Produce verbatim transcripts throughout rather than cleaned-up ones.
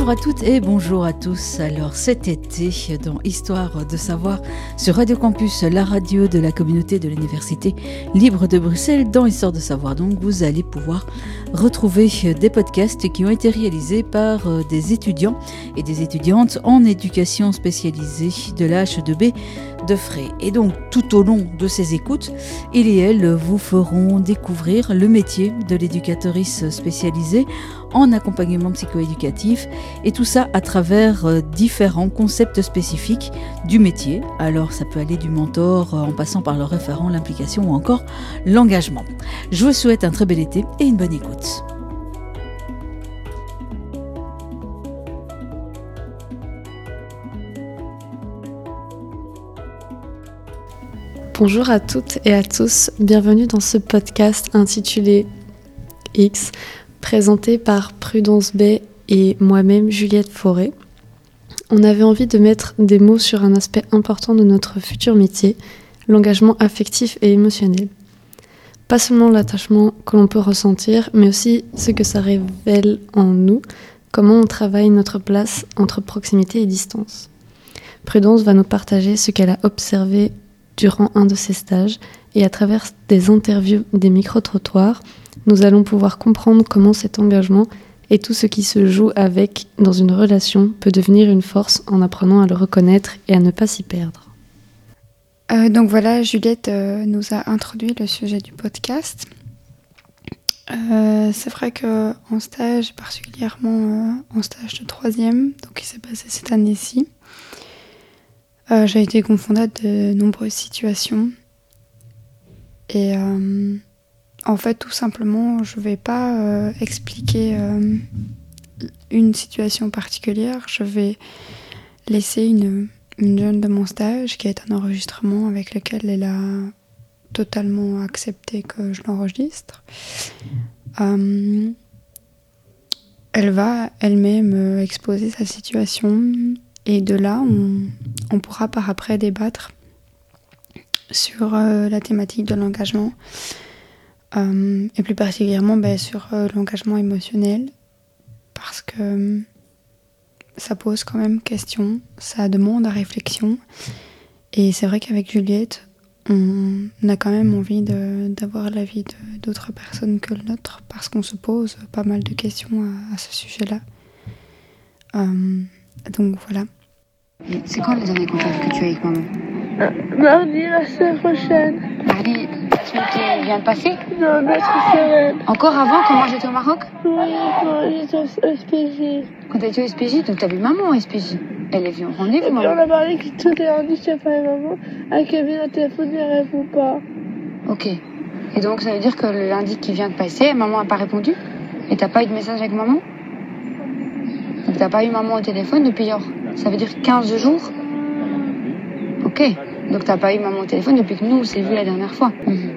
Bonjour à toutes et bonjour à tous. Alors cet été, dans Histoire de savoir, sur Radio Campus, la radio de la communauté de l'Université libre de Bruxelles, dans Histoire de savoir, donc vous allez pouvoir retrouver des podcasts qui ont été réalisés par des étudiants et des étudiantes en éducation spécialisée de la H E deux B de Fray. Et donc tout au long de ces écoutes, il et elle vous feront découvrir le métier de l'éducatrice spécialisée en accompagnement psychoéducatif, et tout ça à travers euh, différents concepts spécifiques du métier. Alors ça peut aller du mentor euh, en passant par le référent, l'implication ou encore l'engagement. Je vous souhaite un très bel été et une bonne écoute. Bonjour à toutes et à tous, bienvenue dans ce podcast intitulé X, présenté par Prudence Bay et moi-même Juliette Fauré. On avait envie de mettre des mots sur un aspect important de notre futur métier, l'engagement affectif et émotionnel. Pas seulement l'attachement que l'on peut ressentir, mais aussi ce que ça révèle en nous, comment on travaille notre place entre proximité et distance. Prudence va nous partager ce qu'elle a observé durant un de ses stages, et à travers des interviews, des micro-trottoirs, nous allons pouvoir comprendre comment cet engagement et tout ce qui se joue avec dans une relation peut devenir une force en apprenant à le reconnaître et à ne pas s'y perdre. Euh, donc voilà, Juliette euh, nous a introduit le sujet du podcast. Euh, c'est vrai qu'en stage, particulièrement euh, en stage de troisième, donc qui s'est passé cette année-ci, euh, j'ai été confrontée à de nombreuses situations. Et euh, en fait, tout simplement, je ne vais pas euh, expliquer euh, une situation particulière. Je vais laisser une, une jeune de mon stage qui est un enregistrement avec lequel elle a totalement accepté que je l'enregistre. Euh, elle va elle-même exposer sa situation et de là, on, on pourra par après débattre sur euh, la thématique de l'engagement. Euh, et plus particulièrement ben, sur euh, l'engagement émotionnel, parce que euh, ça pose quand même question, ça demande à réflexion, et c'est vrai qu'avec Juliette, on a quand même envie de, d'avoir l'avis de, d'autres personnes que le nôtre, parce qu'on se pose pas mal de questions à, à ce sujet-là. Euh, donc voilà. C'est quand le dernier contact que tu as avec maman ? Euh, mardi, la semaine prochaine. Mardi, la semaine qui vient de passer ? Non, notre semaine. Encore avant, quand moi j'étais au Maroc ? Oui, quand j'étais au S P J. Quand t'as été au S P J, donc t'as vu maman au S P J ? Elle est venue au rendez-vous, Et puis maman. on a parlé que tous les lundis, je pas maman. Avec Kevin, le téléphone ne répond pas. Ok. Et donc ça veut dire que le lundi qui vient de passer, maman n'a pas répondu ? Et t'as pas eu de message avec maman ? Donc t'as pas eu maman au téléphone depuis genre, ça veut dire quinze jours ? Ok. Donc t'as pas eu maman au téléphone depuis que nous on s'est vu la dernière fois.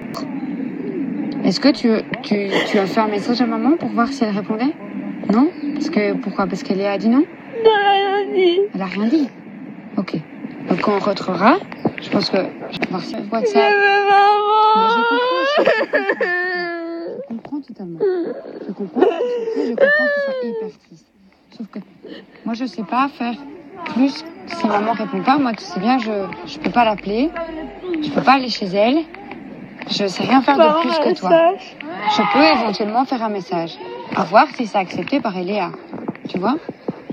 Mmh. Est-ce que tu, tu, tu as fait un message à maman pour voir si elle répondait ? Non ? Parce que, pourquoi ? Parce qu'elle a dit non ? Non, elle a rien dit. Elle a rien dit ? Ok. Donc quand on rentrera, je pense que je vais voir si WhatsApp. Mais je comprends, je, je comprends totalement. Je comprends, je comprends que tu sois hyper triste. Sauf que moi je sais pas faire plus. Si maman répond pas, moi tu sais bien, je je peux pas l'appeler, je peux pas aller chez elle, je sais rien faire de plus que toi. Je peux éventuellement faire un message, à voir si c'est accepté par Eléa, tu vois, d'accord ?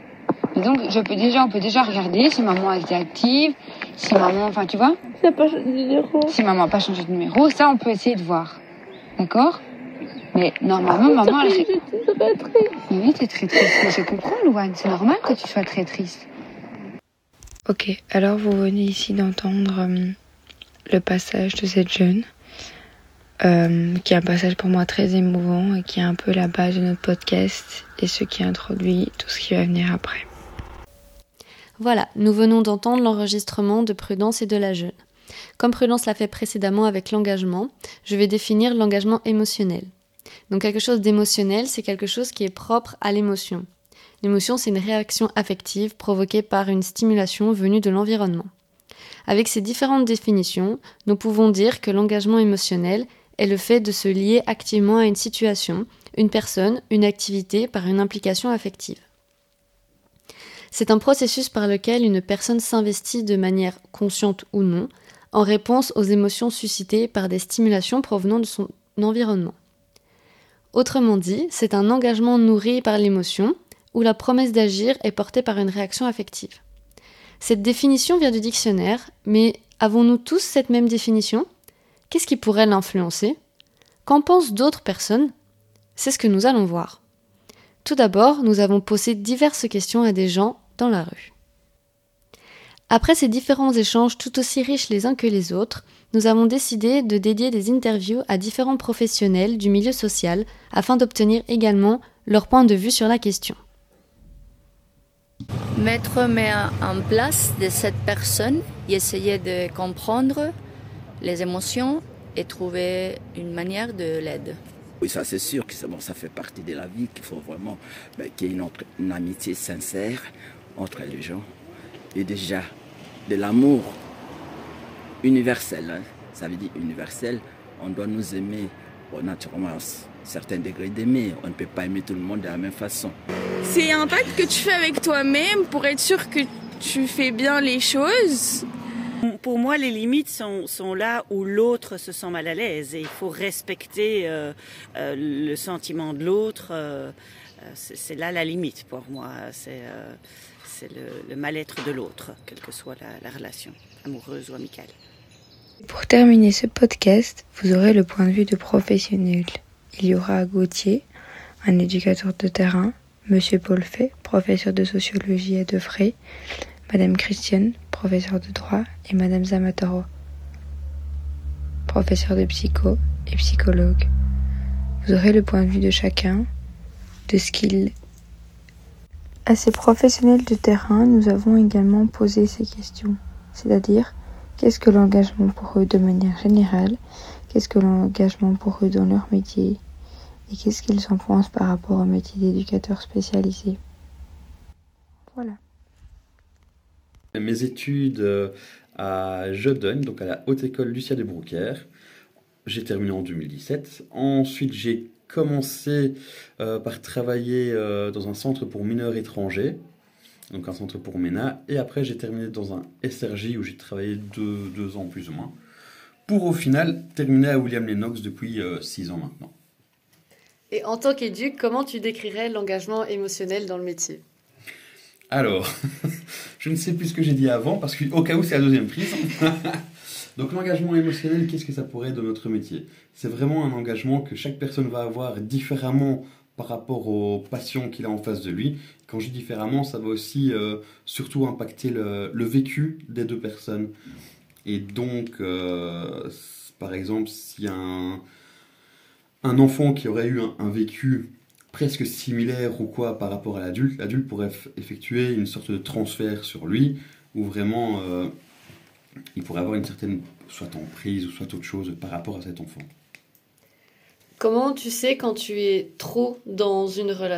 Et donc je peux déjà, on peut déjà regarder si maman a été active, si maman, enfin tu vois. C'est pas changé de numéro. Si maman a pas changé de numéro, ça on peut essayer de voir, d'accord ? Mais normalement maman elle. J'étais très triste. Mais oui, t'es très triste. Mais je comprends, Louane, c'est normal que tu sois très triste. Ok, alors vous venez ici d'entendre euh, le passage de cette jeune, euh, qui est un passage pour moi très émouvant et qui est un peu la base de notre podcast et ce qui introduit tout ce qui va venir après. Voilà, nous venons d'entendre l'enregistrement de Prudence et de la jeune. Comme Prudence l'a fait précédemment avec l'engagement, je vais définir l'engagement émotionnel. Donc quelque chose d'émotionnel, c'est quelque chose qui est propre à l'émotion. L'émotion, c'est une réaction affective provoquée par une stimulation venue de l'environnement. Avec ces différentes définitions, nous pouvons dire que l'engagement émotionnel est le fait de se lier activement à une situation, une personne, une activité par une implication affective. C'est un processus par lequel une personne s'investit de manière consciente ou non, en réponse aux émotions suscitées par des stimulations provenant de son environnement. Autrement dit, c'est un engagement nourri par l'émotion, où la promesse d'agir est portée par une réaction affective. Cette définition vient du dictionnaire, mais avons-nous tous cette même définition ? Qu'est-ce qui pourrait l'influencer ? Qu'en pensent d'autres personnes ? C'est ce que nous allons voir. Tout d'abord, nous avons posé diverses questions à des gens dans la rue. Après ces différents échanges tout aussi riches les uns que les autres, nous avons décidé de dédier des interviews à différents professionnels du milieu social afin d'obtenir également leur point de vue sur la question. Mettre en place de cette personne et essayer de comprendre les émotions et trouver une manière de l'aide. Oui, ça c'est sûr que c'est bon, ça fait partie de la vie, qu'il faut vraiment ben, qu'il y ait une, autre, une amitié sincère entre les gens. Et déjà, de l'amour universel, hein, ça veut dire universel, on doit nous aimer, bon, naturellement, à un certain degré d'aimer, on ne peut pas aimer tout le monde de la même façon. C'est un pacte que tu fais avec toi-même pour être sûr que tu fais bien les choses. Pour moi, les limites sont, sont là où l'autre se sent mal à l'aise et il faut respecter euh, euh, le sentiment de l'autre. Euh, c'est, c'est là la limite pour moi. C'est, euh, c'est le, le mal-être de l'autre, quelle que soit la, la relation, amoureuse ou amicale. Pour terminer ce podcast, vous aurez le point de vue de professionnels. Il y aura Gauthier, un éducateur de terrain, Monsieur Paul Fay, professeur de sociologie à Defray, Madame Christiane, professeure de droit, et Madame Zamatoro, professeure de psycho et psychologue. Vous aurez le point de vue de chacun, de ce qu'il... À ces professionnels de terrain, nous avons également posé ces questions, c'est-à-dire, qu'est-ce que l'engagement pour eux de manière générale, qu'est-ce que l'engagement pour eux dans leur métier, et qu'est-ce qu'ils en pensent par rapport au métier d'éducateur spécialisé. Voilà. Mes études à Jodogne, donc à la Haute École Lucia de Brouckère, j'ai terminé en deux mille dix-sept. Ensuite, j'ai commencé euh, par travailler euh, dans un centre pour mineurs étrangers, donc un centre pour M E N A, et après j'ai terminé dans un S R J où j'ai travaillé deux, deux ans plus ou moins, pour au final terminer à William Lennox depuis euh, six ans maintenant. Et en tant qu'éduc, comment tu décrirais l'engagement émotionnel dans le métier ? Alors, je ne sais plus ce que j'ai dit avant, parce qu'au cas où c'est la deuxième prise. Donc l'engagement émotionnel, qu'est-ce que ça pourrait être de notre métier ? C'est vraiment un engagement que chaque personne va avoir différemment par rapport aux passions qu'il a en face de lui. Quand je dis différemment, ça va aussi euh, surtout impacter le, le vécu des deux personnes. Et donc, euh, par exemple, s'il y a un, un enfant qui aurait eu un, un vécu presque similaire ou quoi par rapport à l'adulte, l'adulte pourrait f- effectuer une sorte de transfert sur lui, où vraiment euh, il pourrait avoir une certaine soit emprise ou soit autre chose par rapport à cet enfant. Comment tu sais quand tu es trop dans une relation ?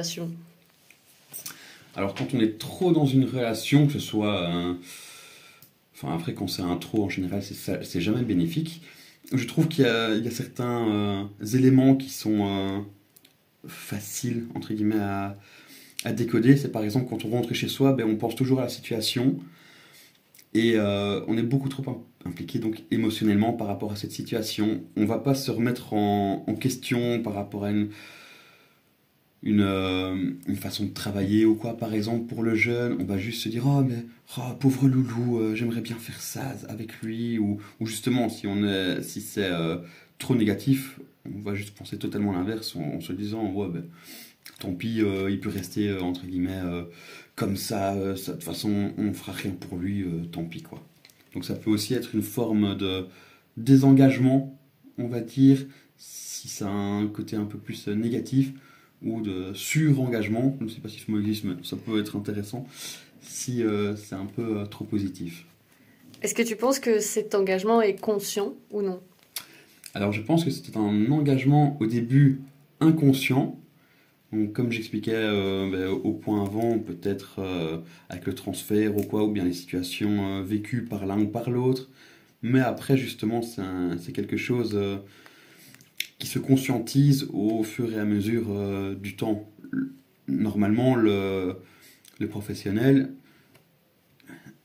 Alors quand on est trop dans une relation, que ce soit un... enfin après quand c'est un trop en général, c'est, ça, c'est jamais bénéfique. Je trouve qu'il y a, il y a certains euh, éléments qui sont euh, faciles entre guillemets à, à décoder. C'est par exemple quand on rentre chez soi, ben, on pense toujours à la situation et euh, on est beaucoup trop impliqué donc émotionnellement par rapport à cette situation. On va pas se remettre en, en question par rapport à une Une, euh, une façon de travailler ou quoi, par exemple pour le jeune, on va juste se dire oh mais oh, pauvre loulou, euh, j'aimerais bien faire ça avec lui, ou, ou justement si on est si c'est euh, trop négatif, on va juste penser totalement l'inverse en, en se disant ouais ben tant pis, euh, il peut rester euh, entre guillemets euh, comme ça, euh, ça, de toute façon on fera rien pour lui, euh, tant pis quoi. Donc ça peut aussi être une forme de désengagement, on va dire, si ça a un côté un peu plus euh, négatif, ou de surengagement, je ne sais pas si ce mot existe, mais ça peut être intéressant, si euh, c'est un peu euh, trop positif. Est-ce que tu penses que cet engagement est conscient ou non ? Alors je pense que c'était un engagement au début inconscient, donc comme j'expliquais euh, ben, au point avant, peut-être euh, avec le transfert ou quoi, ou bien les situations euh, vécues par l'un ou par l'autre, mais après justement c'est, un, c'est quelque chose... Euh, qui se conscientise au fur et à mesure euh, du temps. Normalement, le, le professionnel,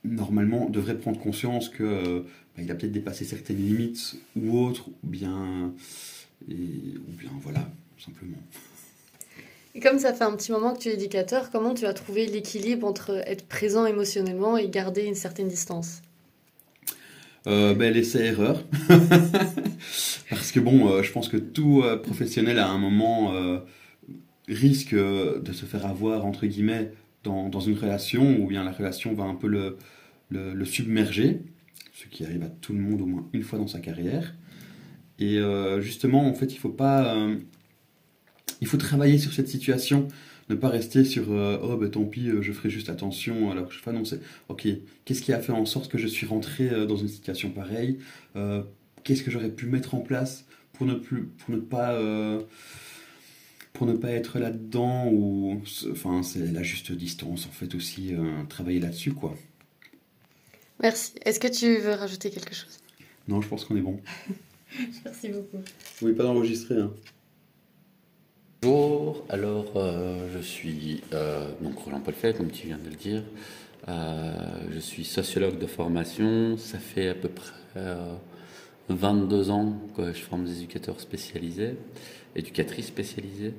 normalement, devrait prendre conscience que euh, bah, il a peut-être dépassé certaines limites ou autres, ou bien, et, ou bien voilà, tout simplement. Et comme ça fait un petit moment que tu es éducateur, comment tu as trouvé l'équilibre entre être présent émotionnellement et garder une certaine distance ? Euh, ben, l'essai-erreur. Parce que bon, euh, je pense que tout euh, professionnel à un moment euh, risque euh, de se faire avoir, entre guillemets, dans, dans une relation où bien la relation va un peu le, le, le submerger, ce qui arrive à tout le monde au moins une fois dans sa carrière. Et euh, justement, en fait, il faut pas... Euh, il faut travailler sur cette situation, ne pas rester sur euh, oh ben tant pis, euh, je ferai juste attention alors que je fais. Non, c'est ok, qu'est-ce qui a fait en sorte que je suis rentré euh, dans une situation pareille, euh, qu'est-ce que j'aurais pu mettre en place pour ne plus pour ne pas euh, pour ne pas être là-dedans, ou enfin c'est la juste distance en fait aussi, euh, travailler là-dessus quoi. Merci. Est-ce que tu veux rajouter quelque chose ? Non, je pense qu'on est bon. Merci beaucoup. Oui, pas d'enregistrer hein. Bonjour, alors euh, je suis euh, donc Roland Polfet, comme tu viens de le dire. Euh, je suis sociologue de formation. Ça fait à peu près euh, vingt-deux ans que je forme des éducateurs spécialisés, éducatrices spécialisées.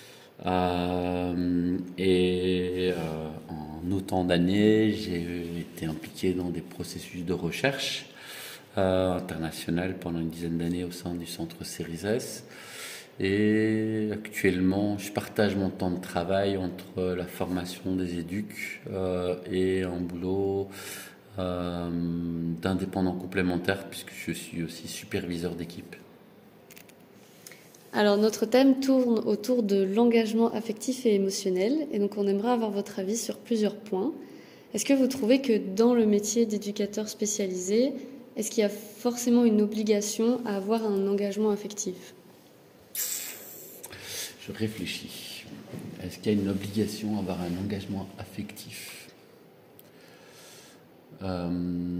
Euh, et euh, en autant d'années, j'ai été impliqué dans des processus de recherche euh, internationale pendant une dizaine d'années au sein du centre CERISES. Et actuellement, je partage mon temps de travail entre la formation des éducs euh, et un boulot euh, d'indépendant complémentaire, puisque je suis aussi superviseur d'équipe. Alors, notre thème tourne autour de l'engagement affectif et émotionnel, et donc on aimerait avoir votre avis sur plusieurs points. Est-ce que vous trouvez que dans le métier d'éducateur spécialisé, est-ce qu'il y a forcément une obligation à avoir un engagement affectif ? Je réfléchis. Est-ce qu'il y a une obligation à avoir un engagement affectif ? euh...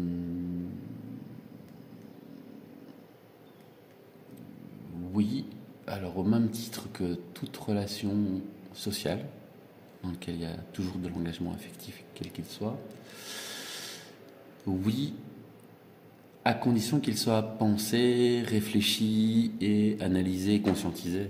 Oui. Alors, au même titre que toute relation sociale, dans laquelle il y a toujours de l'engagement affectif, quel qu'il soit, oui, à condition qu'il soit pensé, réfléchi et analysé, conscientisé.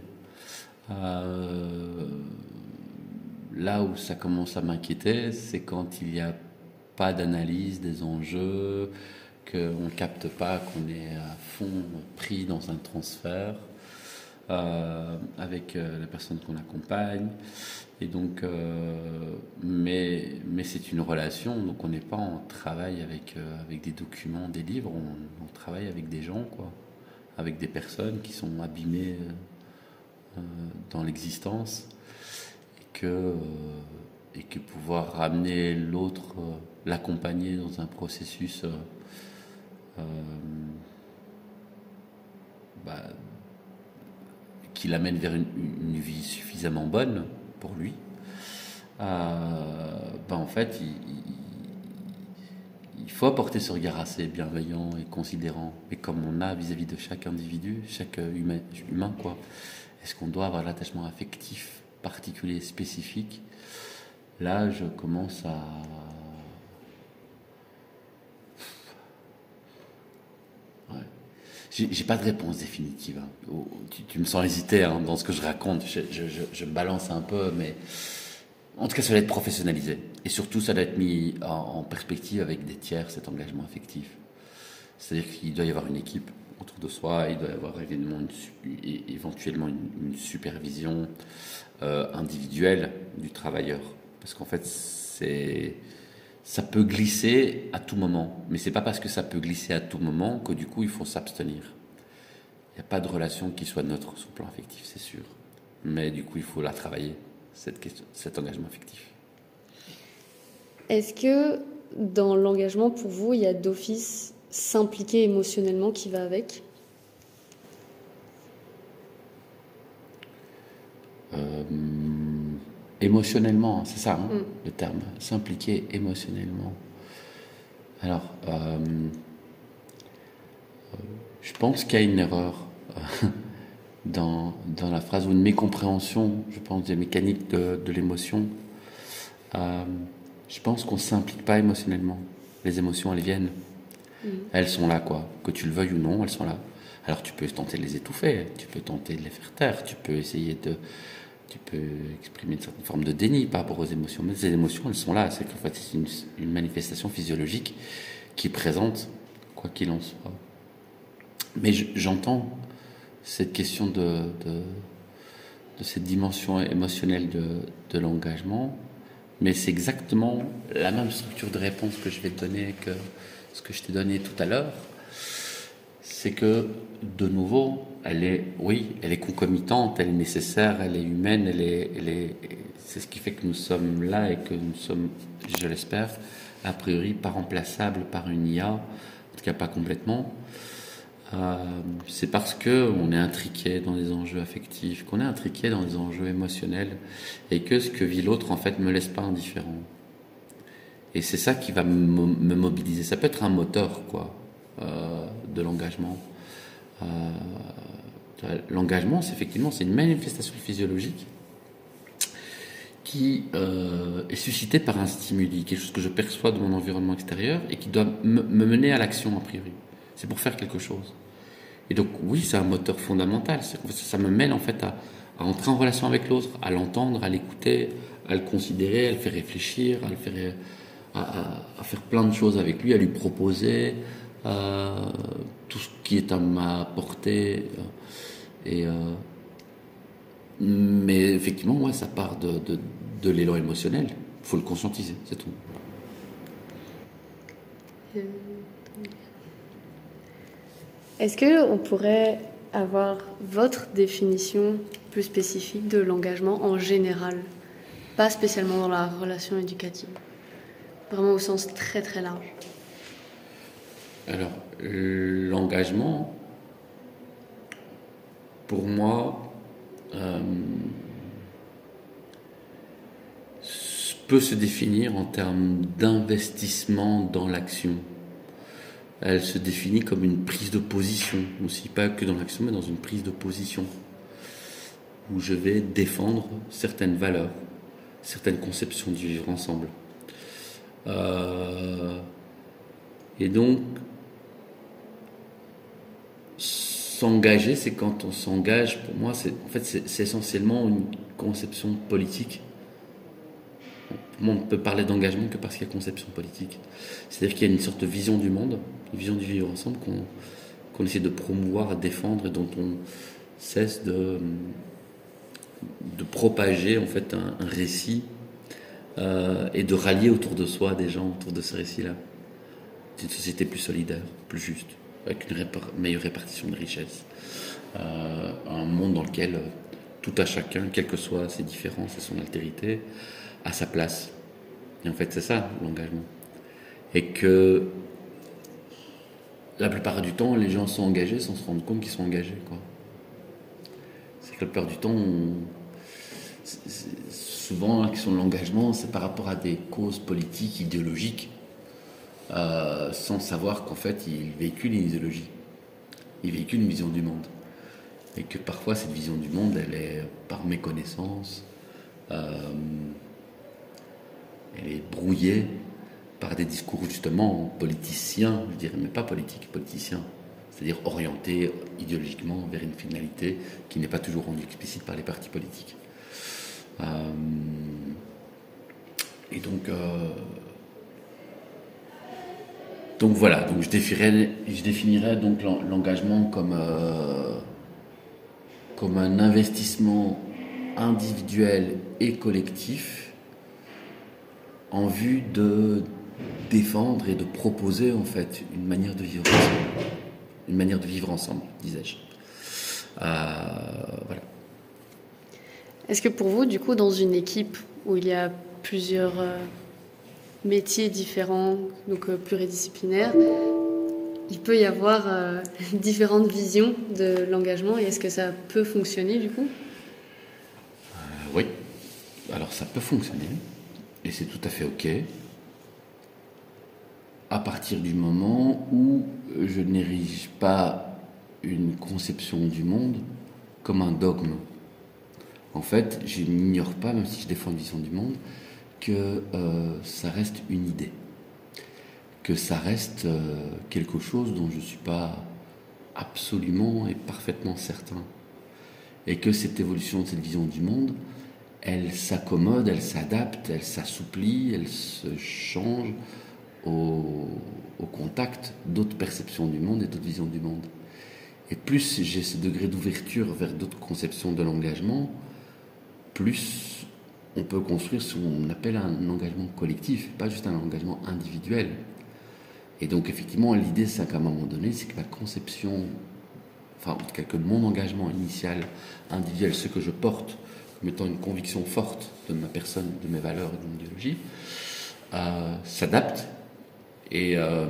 Euh, là où ça commence à m'inquiéter, c'est quand il n'y a pas d'analyse des enjeux, qu'on ne capte pas, qu'on est à fond pris dans un transfert euh, avec euh, la personne qu'on accompagne. Et donc, euh, mais, mais c'est une relation, donc on n'est pas en travail avec, euh, avec des documents, des livres, on, on travaille avec des gens, quoi, avec des personnes qui sont abîmées euh, dans l'existence, et que, euh, et que pouvoir ramener l'autre, euh, l'accompagner dans un processus euh, euh, bah, qui l'amène vers une, une vie suffisamment bonne pour lui, euh, ben en fait, il, il, il faut apporter ce regard assez bienveillant et considérant, et comme on a vis-à-vis de chaque individu, chaque humain, humain quoi. Est-ce qu'on doit avoir l'attachement affectif particulier, spécifique ? Là, je commence à... Ouais. J'ai, j'ai pas de réponse définitive. Hein. Oh, tu, tu me sens hésiter hein, dans ce que je raconte. Je, je, je, je balance un peu, mais en tout cas, ça doit être professionnalisé. Et surtout, ça doit être mis en, en perspective avec des tiers, cet engagement affectif. C'est-à-dire qu'il doit y avoir une équipe autour de soi, il doit y avoir évidemment une, éventuellement une, une supervision euh, individuelle du travailleur. Parce qu'en fait, c'est... ça peut glisser à tout moment. Mais c'est pas parce que ça peut glisser à tout moment que du coup, il faut s'abstenir. Il n'y a pas de relation qui soit neutre sur le plan affectif, c'est sûr. Mais du coup, il faut la travailler, cette question, cet engagement affectif. Est-ce que dans l'engagement, pour vous, il y a d'office s'impliquer émotionnellement qui va avec ? euh, Émotionnellement, c'est ça hein, mm. le terme, s'impliquer émotionnellement. Alors, euh, je pense qu'il y a une erreur euh, dans, dans la phrase, ou une mécompréhension, je pense, des mécaniques de, de l'émotion. Euh, je pense qu'on ne s'implique pas émotionnellement. Les émotions, elles viennent. Mmh. Elles sont là, quoi. Que tu le veuilles ou non, elles sont là. Alors tu peux tenter de les étouffer, tu peux tenter de les faire taire, tu peux essayer de... Tu peux exprimer une certaine forme de déni par rapport aux émotions. Mais ces émotions, elles sont là. C'est qu'en fait, c'est une, une manifestation physiologique qui est présente, quoi qu'il en soit. Mais je, j'entends cette question de, de, de cette dimension émotionnelle de, de l'engagement, mais c'est exactement la même structure de réponse que je vais te donner que ce que je t'ai donné tout à l'heure. C'est que, de nouveau, elle est, oui, elle est concomitante, elle est nécessaire, elle est humaine, elle est, elle est, c'est ce qui fait que nous sommes là et que nous sommes, je l'espère, a priori pas remplaçables par une I A, en tout cas pas complètement. Euh, c'est parce que on est intriqué dans des enjeux affectifs, qu'on est intriqué dans des enjeux émotionnels, et que ce que vit l'autre, en fait, me laisse pas indifférent. Et c'est ça qui va me, me mobiliser. Ça peut être un moteur, quoi. Euh, de l'engagement. Euh, l'engagement, c'est effectivement, c'est une manifestation physiologique qui euh, est suscitée par un stimuli, quelque chose que je perçois de mon environnement extérieur et qui doit me, me mener à l'action a priori. C'est pour faire quelque chose. Et donc oui, c'est un moteur fondamental. C'est, ça me mène en fait à, à entrer en relation avec l'autre, à l'entendre, à l'écouter, à le considérer, à le faire réfléchir, à le faire, à, à, à faire plein de choses avec lui, à lui proposer. Euh, tout ce qui est à ma portée euh, et euh, mais effectivement ouais, ça part de, de, de l'élan émotionnel, il faut le conscientiser, c'est tout. Est-ce que on pourrait avoir votre définition plus spécifique de l'engagement en général, pas spécialement dans la relation éducative, vraiment au sens très très large? Alors, l'engagement, pour moi, euh, peut se définir en termes d'investissement dans l'action. Elle se définit comme une prise de position, aussi pas que dans l'action, mais dans une prise de position, où je vais défendre certaines valeurs, certaines conceptions du vivre ensemble. Euh, et donc, s'engager, c'est quand on s'engage, pour moi, c'est, en fait, c'est, c'est essentiellement une conception politique. Pour moi, on ne peut parler d'engagement que parce qu'il y a conception politique. C'est-à-dire qu'il y a une sorte de vision du monde, une vision du vivre ensemble qu'on, qu'on essaie de promouvoir, de défendre et dont on cesse de, de propager en fait un, un récit euh, et de rallier autour de soi des gens autour de ce récit-là. C'est une société plus solidaire, plus juste, avec une répar- meilleure répartition de richesses. Euh, un monde dans lequel euh, tout à chacun, quelles que soient ses différences et son altérité, a sa place. Et en fait, c'est ça, l'engagement. Et que la plupart du temps, les gens sont engagés sans se rendre compte qu'ils sont engagés, quoi. C'est que la plupart du temps, on... c'est, c'est souvent, la question de l'engagement, c'est par rapport à des causes politiques, idéologiques, euh, sans savoir qu'en fait, ils véhiculent une idéologie. Ils véhiculent une vision du monde. Et que parfois, cette vision du monde, elle est par méconnaissance, euh, elle est brouillée par des discours justement politiciens, je dirais, mais pas politiques, politiciens, c'est-à-dire orientés idéologiquement vers une finalité qui n'est pas toujours rendue explicite par les partis politiques. Euh, et donc, euh, donc voilà, donc je définirais, je définirais donc l'engagement comme, euh, comme un investissement individuel et collectif en vue de défendre et de proposer en fait une manière de vivre ensemble, une manière de vivre ensemble, disais-je. Euh, voilà. Est-ce que pour vous, du coup, dans une équipe où il y a plusieurs euh, métiers différents, donc euh, pluridisciplinaires, il peut y avoir euh, différentes visions de l'engagement, et est-ce que ça peut fonctionner du coup ? euh, Oui, alors ça peut fonctionner, et c'est tout à fait ok, à partir du moment où je n'érige pas une conception du monde comme un dogme. En fait, je n'ignore pas, même si je défends une vision du monde, que euh, ça reste une idée. que ça reste euh, quelque chose dont je ne suis pas absolument et parfaitement certain. Et que cette évolution de cette vision du monde, elle s'accommode, elle s'adapte, elle s'assouplit, elle se change au, au contact d'autres perceptions du monde et d'autres visions du monde. Et plus j'ai ce degré d'ouverture vers d'autres conceptions de l'engagement, plus on peut construire ce qu'on appelle un engagement collectif, pas juste un engagement individuel. Et donc effectivement, l'idée, c'est qu'à un moment donné, c'est que la conception, enfin en tout cas que mon engagement initial, individuel, ce que je porte, comme étant une conviction forte de ma personne, de mes valeurs et de mon idéologie, euh, s'adapte et, euh,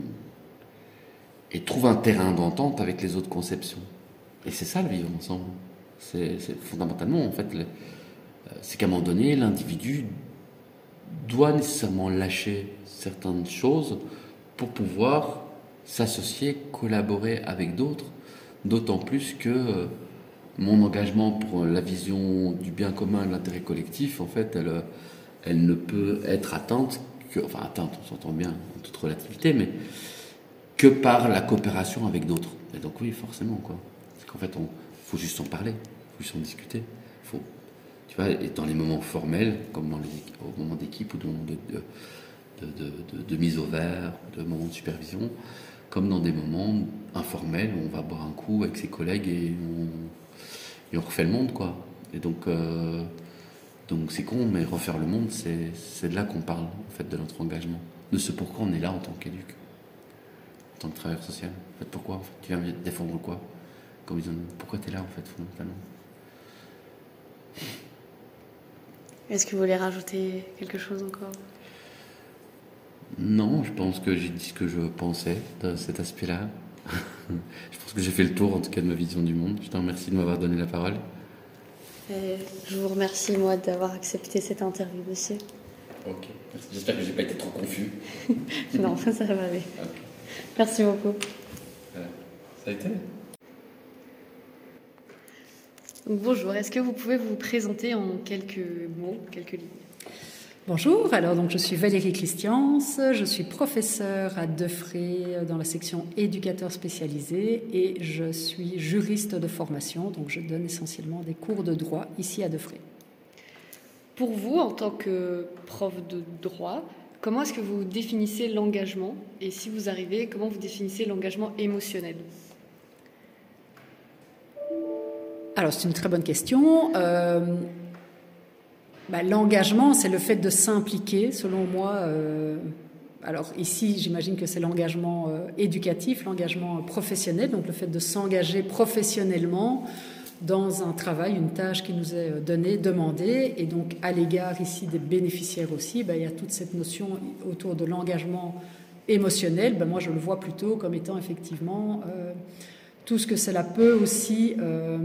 et trouve un terrain d'entente avec les autres conceptions. Et c'est ça le vivre ensemble. C'est, c'est fondamentalement, en fait, le, c'est qu'à un moment donné, l'individu doit nécessairement lâcher certaines choses pour pouvoir s'associer, collaborer avec d'autres, d'autant plus que euh, mon engagement pour la vision du bien commun et de l'intérêt collectif, en fait, elle, elle ne peut être atteinte, que, enfin atteinte, on s'entend bien en toute relativité, mais que par la coopération avec d'autres. Et donc oui, forcément, quoi. C'est qu'en fait, il faut juste en parler, il faut juste en discuter. Faut, tu vois, et dans les moments formels, comme dans les, au moment d'équipe ou de, de, de, de, de, de mise au vert, de moments de supervision, comme dans des moments informels où on va boire un coup avec ses collègues et on, et on refait le monde, quoi. Et donc, euh, donc c'est con, mais refaire le monde, c'est, c'est de là qu'on parle, en fait, de notre engagement, de ce pourquoi on est là en tant qu'éduc, en tant que travailleur social. En fait, pourquoi en fait, tu viens défendre quoi? Comme ils ont, pourquoi tu es là, en fait, fondamentalement? Est-ce que vous voulez rajouter quelque chose encore? Non, je pense que j'ai dit ce que je pensais de cet aspect-là. Je pense que j'ai fait le tour, en tout cas, de ma vision du monde. Je te remercie de m'avoir donné la parole. Et je vous remercie, moi, d'avoir accepté cette interview aussi. Ok, merci. J'espère que je n'ai pas été trop confus. Non, ça va aller. Okay. Merci beaucoup. Voilà. Ça a été. Donc, bonjour, est-ce que vous pouvez vous présenter en quelques mots, quelques lignes? Bonjour, alors donc je suis Valérie Christians, je suis professeure à Defré dans la section éducateur spécialisé et je suis juriste de formation, donc je donne essentiellement des cours de droit ici à Defré. Pour vous, en tant que prof de droit, comment est-ce que vous définissez l'engagement? Et si vous arrivez, comment vous définissez l'engagement émotionnel? Alors c'est une très bonne question. Euh, bah, l'engagement, c'est le fait de s'impliquer, selon moi. Euh, alors ici, j'imagine que c'est l'engagement euh, éducatif, l'engagement professionnel, donc le fait de s'engager professionnellement dans un travail, une tâche qui nous est donnée, demandée. Et donc à l'égard ici des bénéficiaires aussi, bah, il y a toute cette notion autour de l'engagement émotionnel. Bah, moi, je le vois plutôt comme étant effectivement euh, tout ce que cela peut aussi euh,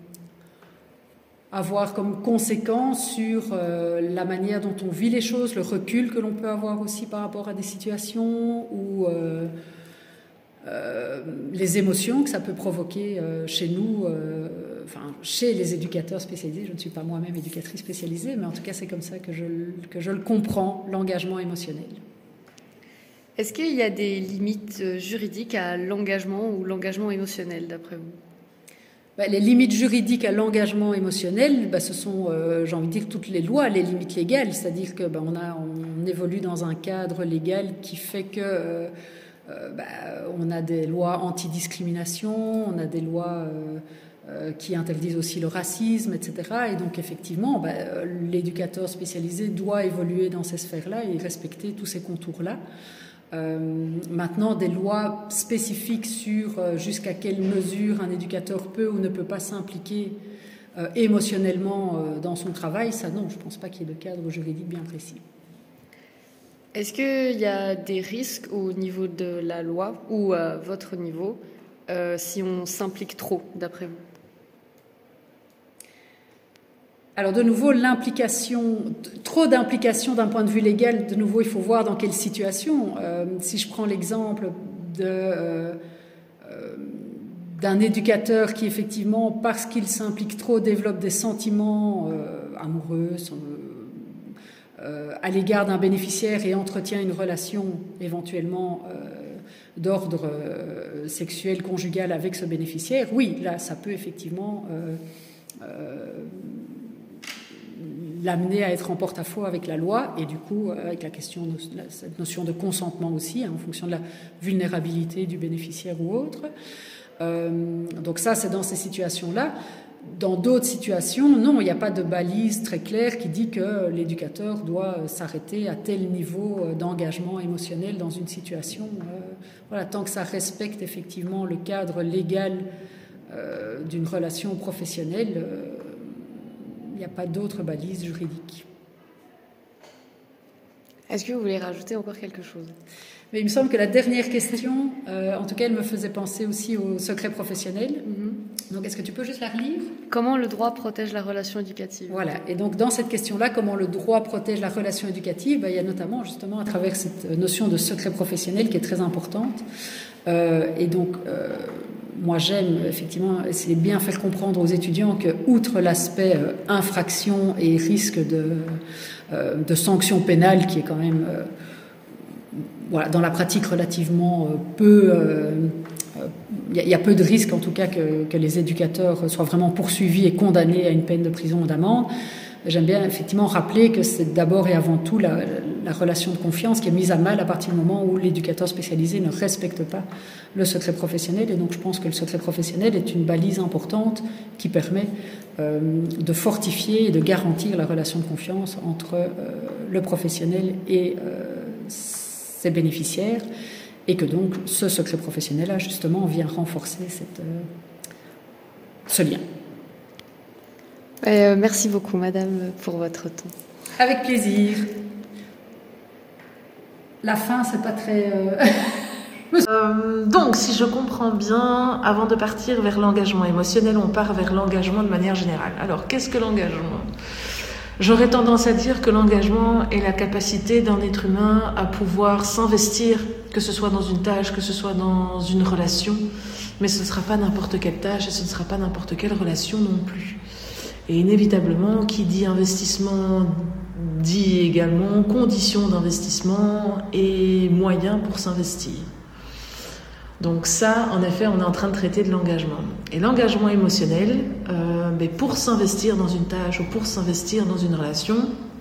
avoir comme conséquence sur euh, la manière dont on vit les choses, le recul que l'on peut avoir aussi par rapport à des situations ou euh, euh, les émotions que ça peut provoquer euh, chez nous, euh, enfin chez les éducateurs spécialisés. Je ne suis pas moi-même éducatrice spécialisée, mais en tout cas c'est comme ça que je, que je le comprends, l'engagement émotionnel. Est-ce qu'il y a des limites juridiques à l'engagement ou l'engagement émotionnel, d'après vous? Bah, les limites juridiques à l'engagement émotionnel, bah, ce sont, euh, j'ai envie de dire, toutes les lois, les limites légales. C'est-à-dire que bah, on, a, on évolue dans un cadre légal qui fait que euh, euh, bah, on a des lois anti-discrimination, on a des lois euh, euh, qui interdisent aussi le racisme, et cetera. Et donc, effectivement, bah, l'éducateur spécialisé doit évoluer dans ces sphères-là et respecter tous ces contours-là. Euh, maintenant, des lois spécifiques sur euh, jusqu'à quelle mesure un éducateur peut ou ne peut pas s'impliquer euh, émotionnellement euh, dans son travail, ça non, je ne pense pas qu'il y ait de cadre juridique bien précis. Est-ce qu'il y a des risques au niveau de la loi ou à votre niveau euh, si on s'implique trop, d'après vous? Alors de nouveau, l'implication, trop d'implication d'un point de vue légal, de nouveau, il faut voir dans quelle situation. Euh, si je prends l'exemple de, euh, euh, d'un éducateur qui, effectivement, parce qu'il s'implique trop, développe des sentiments euh, amoureux, son, euh, euh, à l'égard d'un bénéficiaire et entretient une relation éventuellement euh, d'ordre euh, sexuel conjugal avec ce bénéficiaire, oui, là, ça peut effectivement euh, euh, l'amener à être en porte-à-faux avec la loi et du coup avec la question de la, cette notion de consentement aussi, hein, en fonction de la vulnérabilité du bénéficiaire ou autre. Euh, donc ça, c'est dans ces situations-là. Dans d'autres situations, non, il n'y a pas de balise très claire qui dit que l'éducateur doit s'arrêter à tel niveau d'engagement émotionnel dans une situation. Euh, voilà, tant que ça respecte effectivement le cadre légal euh, d'une relation professionnelle, euh, il n'y a pas d'autre balise juridique. Est-ce que vous voulez rajouter encore quelque chose ? Mais il me semble que la dernière question, euh, en tout cas, elle me faisait penser aussi au secret professionnel. Mm-hmm. Donc, est-ce que tu peux juste la relire ? Comment le droit protège la relation éducative ? Voilà. Et donc, dans cette question-là, comment le droit protège la relation éducative ? Ben, il y a notamment, justement, à travers cette notion de secret professionnel qui est très importante. Euh, et donc, euh, moi, j'aime effectivement essayer de bien faire comprendre aux étudiants que, outre l'aspect euh, infraction et risque de, euh, de sanction pénale, qui est quand même... Euh, Voilà, dans la pratique relativement peu, il euh, y, y a peu de risques en tout cas que, que les éducateurs soient vraiment poursuivis et condamnés à une peine de prison ou d'amende. J'aime bien effectivement rappeler que c'est d'abord et avant tout la, la relation de confiance qui est mise à mal à partir du moment où l'éducateur spécialisé ne respecte pas le secret professionnel. Et donc je pense que le secret professionnel est une balise importante qui permet euh, de fortifier et de garantir la relation de confiance entre euh, le professionnel et euh, ses bénéficiaires, et que donc ce secret professionnel-là, justement, vient renforcer cette, euh, ce lien. Euh, merci beaucoup, madame, pour votre temps. Avec plaisir. La fin, c'est pas très... Euh... euh, donc, si je comprends bien, avant de partir vers l'engagement émotionnel, on part vers l'engagement de manière générale. Alors, qu'est-ce que l'engagement ? J'aurais tendance à dire que l'engagement est la capacité d'un être humain à pouvoir s'investir, que ce soit dans une tâche, que ce soit dans une relation, mais ce ne sera pas n'importe quelle tâche et ce ne sera pas n'importe quelle relation non plus. Et inévitablement, qui dit investissement dit également conditions d'investissement et moyens pour s'investir. Donc ça, en effet, on est en train de traiter de l'engagement. Et l'engagement émotionnel, euh, mais pour s'investir dans une tâche ou pour s'investir dans une relation,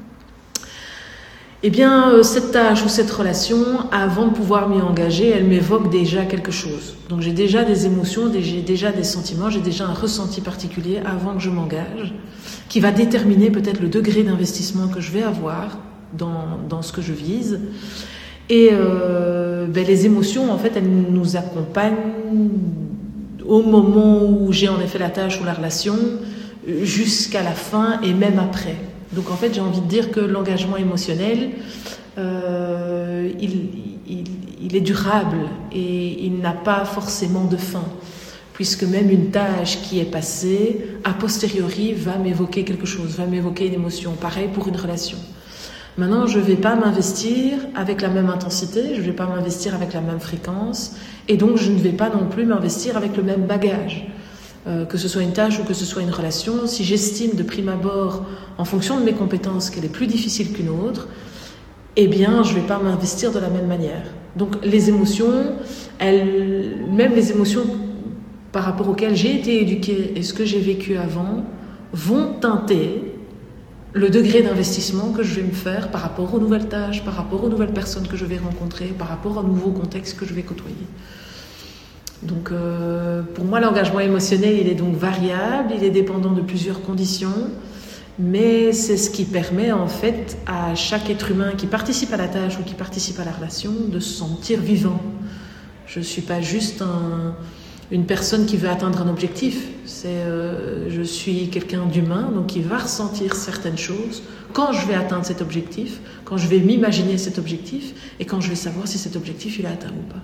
eh bien, euh, cette tâche ou cette relation, avant de pouvoir m'y engager, elle m'évoque déjà quelque chose. Donc j'ai déjà des émotions, j'ai déjà des sentiments, j'ai déjà un ressenti particulier avant que je m'engage, qui va déterminer peut-être le degré d'investissement que je vais avoir dans, dans ce que je vise. Et euh, ben les émotions, en fait, elles nous accompagnent au moment où j'ai en effet la tâche ou la relation, jusqu'à la fin et même après. Donc en fait, j'ai envie de dire que l'engagement émotionnel, euh, il, il, il est durable et il n'a pas forcément de fin, puisque même une tâche qui est passée, a posteriori, va m'évoquer quelque chose, va m'évoquer une émotion. Pareil pour une relation. Maintenant, je ne vais pas m'investir avec la même intensité, je ne vais pas m'investir avec la même fréquence, et donc je ne vais pas non plus m'investir avec le même bagage. Euh, que ce soit une tâche ou que ce soit une relation, si j'estime de prime abord, en fonction de mes compétences, qu'elle est plus difficile qu'une autre, eh bien, je ne vais pas m'investir de la même manière. Donc, les émotions, elles, même les émotions par rapport auxquelles j'ai été éduquée et ce que j'ai vécu avant, vont teinter le degré d'investissement que je vais me faire par rapport aux nouvelles tâches, par rapport aux nouvelles personnes que je vais rencontrer, par rapport au nouveau contexte que je vais côtoyer. Donc, euh, pour moi, l'engagement émotionnel, il est donc variable, il est dépendant de plusieurs conditions, mais c'est ce qui permet en fait à chaque être humain qui participe à la tâche ou qui participe à la relation de se sentir vivant. Je ne suis pas juste un... une personne qui veut atteindre un objectif, c'est, euh, je suis quelqu'un d'humain, donc qui va ressentir certaines choses quand je vais atteindre cet objectif, quand je vais m'imaginer cet objectif et quand je vais savoir si cet objectif il est atteint ou pas.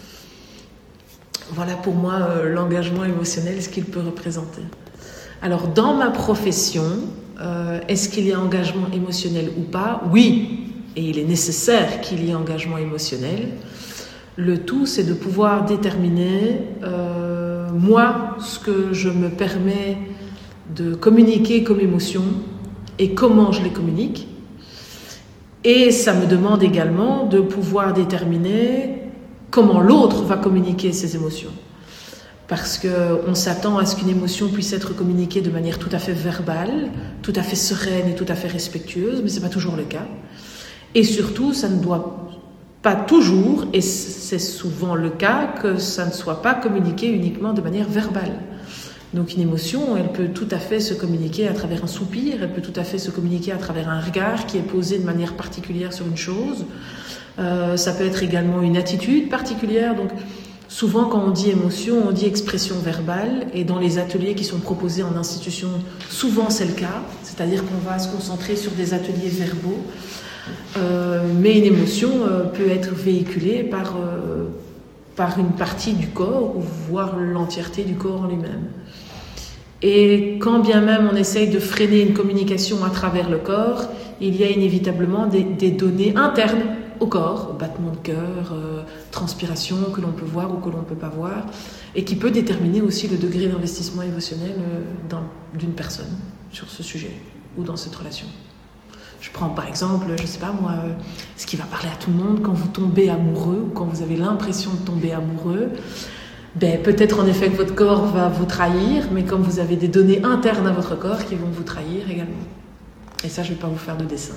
Voilà pour moi euh, l'engagement émotionnel, ce qu'il peut représenter. Alors dans ma profession, euh, est-ce qu'il y a engagement émotionnel ou pas ? Oui, et il est nécessaire qu'il y ait engagement émotionnel. Le tout, c'est de pouvoir déterminer, euh, moi, ce que je me permets de communiquer comme émotion et comment je les communique. Et ça me demande également de pouvoir déterminer comment l'autre va communiquer ses émotions. Parce qu'on s'attend à ce qu'une émotion puisse être communiquée de manière tout à fait verbale, tout à fait sereine et tout à fait respectueuse, mais ce n'est pas toujours le cas. Et surtout, ça ne doit pas toujours, et c'est souvent le cas, que ça ne soit pas communiqué uniquement de manière verbale. Donc une émotion, elle peut tout à fait se communiquer à travers un soupir, elle peut tout à fait se communiquer à travers un regard qui est posé de manière particulière sur une chose. Euh, ça peut être également une attitude particulière. Donc souvent quand on dit émotion, on dit expression verbale. Et dans les ateliers qui sont proposés en institution, souvent c'est le cas. C'est-à-dire qu'on va se concentrer sur des ateliers verbaux. Euh, mais une émotion euh, peut être véhiculée par, euh, par une partie du corps, ou voire l'entièreté du corps en lui-même. Et quand bien même on essaye de freiner une communication à travers le corps, il y a inévitablement des, des données internes au corps, battement de cœur, euh, transpiration que l'on peut voir ou que l'on ne peut pas voir, et qui peut déterminer aussi le degré d'investissement émotionnel euh, d'une personne sur ce sujet ou dans cette relation. Je prends par exemple, je ne sais pas moi, euh, ce qui va parler à tout le monde quand vous tombez amoureux ou quand vous avez l'impression de tomber amoureux. Ben, peut-être en effet que votre corps va vous trahir, mais comme vous avez des données internes à votre corps qui vont vous trahir également. Et ça, je ne vais pas vous faire de dessin.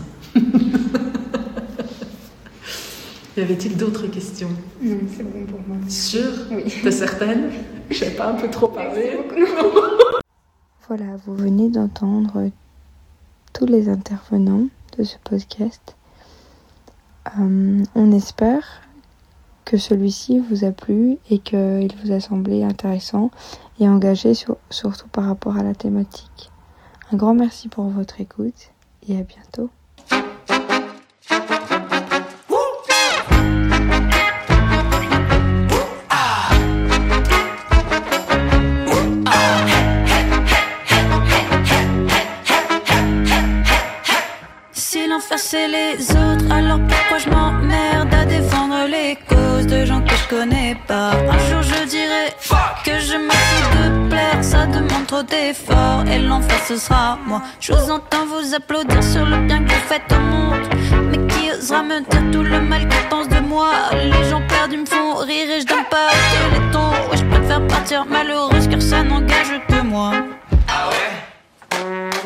Y avait-il d'autres questions? Non, c'est bon pour moi. Sûr? Oui. T'es certaine? Je n'ai pas un peu trop parlé. Voilà, vous venez d'entendre tous les intervenants de ce podcast. Euh, on espère que celui-ci vous a plu et qu'il vous a semblé intéressant et engagé sur, surtout par rapport à la thématique. Un grand merci pour votre écoute et à bientôt. Si l'enfer c'est les autres, alors pourquoi je m'emmerde à défendre les causes de gens que je connais pas? Un jour je dirai que je me fous de plaire, ça demande trop d'efforts et l'enfer ce sera moi. Je vous entends vous applaudir sur le bien que vous faites au monde, mais qui osera me dire tout le mal qu'ils pensent de moi? Les gens perdus me font rire et je donne pas au téléthon. Ouais, je préfère partir malheureuse car ça n'engage que moi. Ah ouais?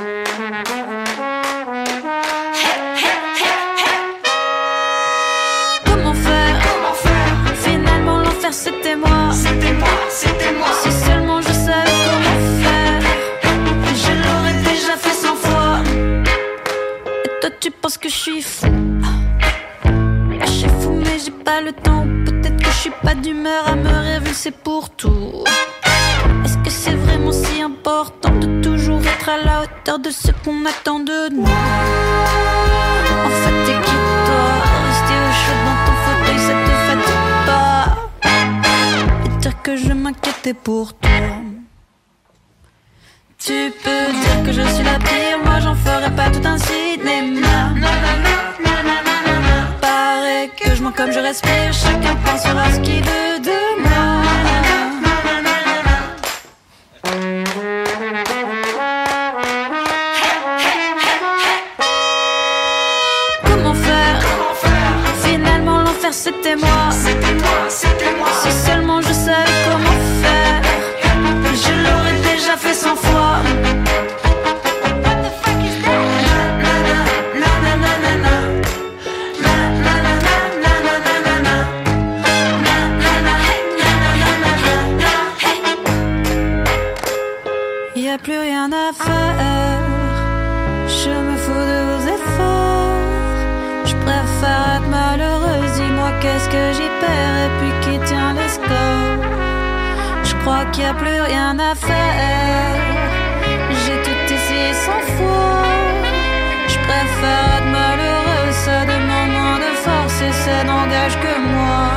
C'était moi, c'était moi, c'était moi. Si seulement je savais comment faire, je l'aurais déjà fait cent fois. Et toi tu penses que je suis fou? Je suis fou mais j'ai pas le temps. Peut-être que je suis pas d'humeur à me révulser pour tout. Est-ce que c'est vraiment si important de toujours être à la hauteur de ce qu'on attend de nous? En fait t'es qui toi? Rester au chaud dans ton fauteuil ça te fatigue pas? Dire que je m'inquiétais pour toi. Tu peux dire que je suis la pire, moi j'en ferai pas tout un cinéma. Paraît que je mens comme je respire, chacun pensera ce qu'il veut de moi. Comment faire? Finalement l'enfer c'était moi. C'était moi, c'était moi. Si seulement je savais comment faire, je l'aurais déjà fait cent fois. What the fuck is that? Na na na na na na na na na na na na na na na. Y a plus rien à faire. Je me fous de vos efforts. Je préfère être malheureuse. Dis-moi qu'est-ce que j'y perds et puis qui tient les scores. Je crois qu'il n'y a plus rien à faire. J'ai tout essayé cent fois. Je préfère être malheureuse. Ça demande moins de force et ça n'engage que moi.